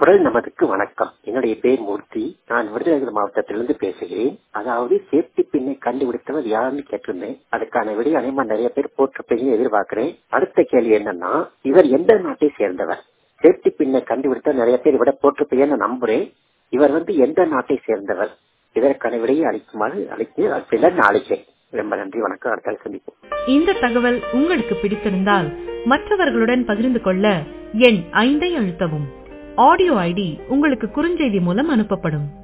குரல் நமதுக்கு வணக்கம். என்னுடைய பேர் மூர்த்தி. நான் விருதுநகர் மாவட்டத்திலிருந்து பேசுகிறேன். அதாவது சேஃப்டி பின்னை கண்டுபிடித்தவர் யாருன்னு கேட்டிருந்தேன். அதுக்கான விடை அனைமா நிறைய பேர் போட்டிருப்பீங்கன்னு எதிர்பார்க்கிறேன். அடுத்த கேள்வி என்னன்னா, இவர் எந்த நாட்டை சேர்ந்தவர்? சேஃப்டி பின்னை கண்டுபிடித்த நிறைய பேர் விட போட்டிருப்பீங்கன்னு நம்புறேன். இவர் எந்த நாட்டை சேர்ந்தவர்? இதற்கான விடையை அளிக்குமாறு அழைக்கிறேன். ரொம்ப நன்றி, வணக்கம். அடுத்த சந்திப்போம். இந்த தகவல் உங்களுக்கு பிடித்திருந்தால் மற்றவர்களுடன் பகிர்ந்து கொள்ள எண் 5 அழுத்தவும். ஆடியோ ஐடி உங்களுக்கு குறுஞ்செய்தி மூலம் அனுப்பப்படும்.